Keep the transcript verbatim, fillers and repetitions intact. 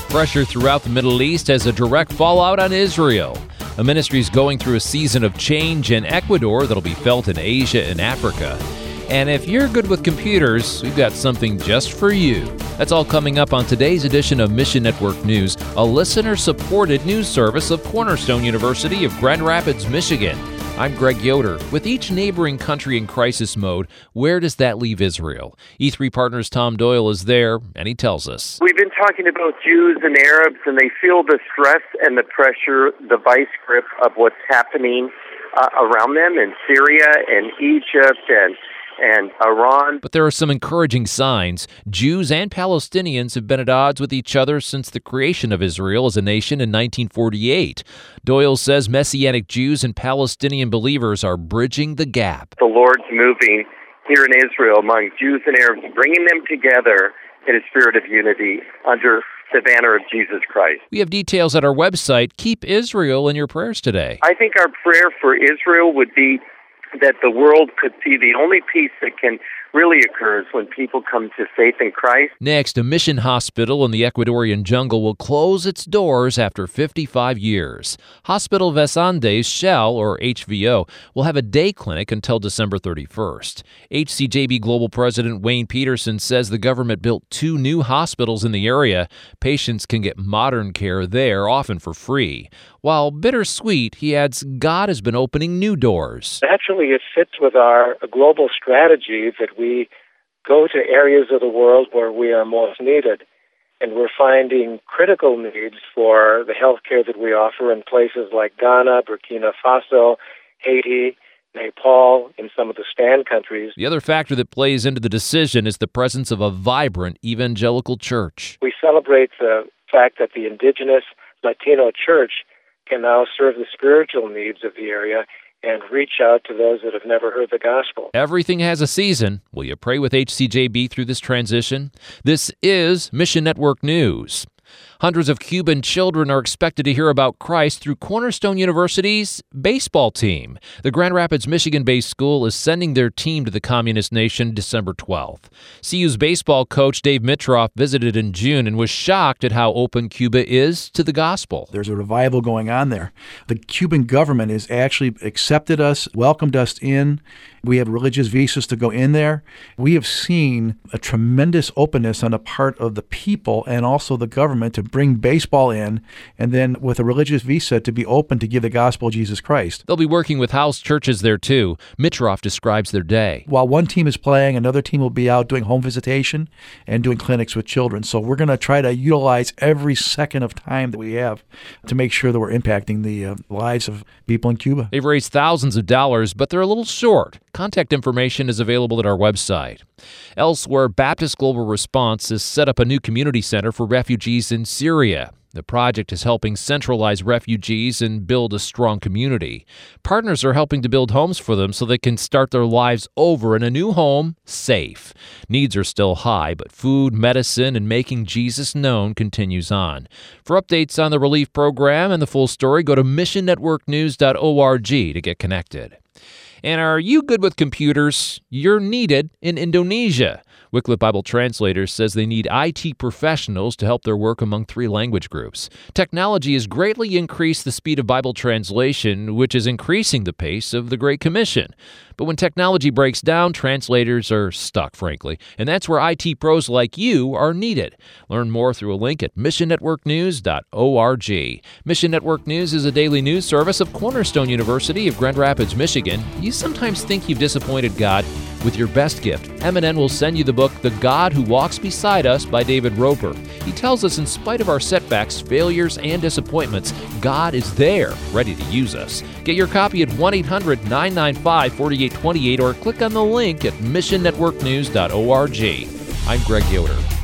Pressure throughout the Middle East has a direct fallout on Israel. A ministry is going through a season of change in Ecuador that'll be felt in Asia and Africa. And if you're good with computers, we've got something just for you. That's all coming up on today's edition of Mission Network News, a listener-supported news service of Cornerstone University of Grand Rapids, Michigan. I'm Greg Yoder. With each neighboring country in crisis mode, where does that leave Israel? E three Partners' Tom Doyle is there, and he tells us. We've been talking about Jews and Arabs, and they feel the stress and the pressure, the vice grip of what's happening uh, around them in Syria and Egypt and and Iran. But there are some encouraging signs. Jews and Palestinians have been at odds with each other since the creation of Israel as a nation in nineteen forty-eight. Doyle says Messianic Jews and Palestinian believers are bridging the gap. The Lord's moving here in Israel among Jews and Arabs, bringing them together in a spirit of unity under the banner of Jesus Christ. We have details at our website. Keep Israel in your prayers today. I think our prayer for Israel would be that the world could see the only peace that can really occur is when people come to faith in Christ. Next, a mission hospital in the Ecuadorian jungle will close its doors after fifty-five years. Hospital Los Andes Shell, or H V O, will have a day clinic until December thirty-first. H C J B Global President Wayne Peterson says the government built two new hospitals in the area. Patients can get modern care there, often for free. While bittersweet, he adds God has been opening new doors. Naturally, it fits with our global strategy that we go to areas of the world where we are most needed. And we're finding critical needs for the health care that we offer in places like Ghana, Burkina Faso, Haiti, Nepal, in some of the stand countries. The other factor that plays into the decision is the presence of a vibrant evangelical church. We celebrate the fact that the indigenous Latino church can now serve the spiritual needs of the area and reach out to those that have never heard the gospel. Everything has a season. Will you pray with H C J B through this transition? This is Mission Network News. Hundreds of Cuban children are expected to hear about Christ through Cornerstone University's baseball team. The Grand Rapids, Michigan-based school is sending their team to the communist nation December twelfth. C U's baseball coach Dave Mitroff visited in June and was shocked at how open Cuba is to the gospel. There's a revival going on there. The Cuban government has actually accepted us, welcomed us in. We have religious visas to go in there. We have seen a tremendous openness on the part of the people and also the government to bring baseball in, and then with a religious visa to be open to give the gospel of Jesus Christ. They'll be working with house churches there too. Mitroff describes their day. While one team is playing, another team will be out doing home visitation and doing clinics with children. So we're going to try to utilize every second of time that we have to make sure that we're impacting the uh, lives of people in Cuba. They've raised thousands of dollars, but they're a little short. Contact information is available at our website. Elsewhere, Baptist Global Response has set up a new community center for refugees in Syria. The project is helping centralize refugees and build a strong community. Partners are helping to build homes for them so they can start their lives over in a new home, safe. Needs are still high, but food, medicine, and making Jesus known continues on. For updates on the relief program and the full story, go to mission network news dot org to get connected. And are you good with computers? You're needed in Indonesia. Wycliffe Bible Translators says they need I T professionals to help their work among three language groups. Technology has greatly increased the speed of Bible translation, which is increasing the pace of the Great Commission. But when technology breaks down, translators are stuck, frankly. And that's where I T pros like you are needed. Learn more through a link at mission network news dot org. Mission Network News is a daily news service of Cornerstone University of Grand Rapids, Michigan. You sometimes think you've disappointed God with your best gift. M and N will send you the book, The God Who Walks Beside Us by David Roper. He tells us in spite of our setbacks, failures, and disappointments, God is there, ready to use us. Get your copy at one eight hundred nine nine five four eight two eight or click on the link at mission network news dot org. I'm Greg Yoder.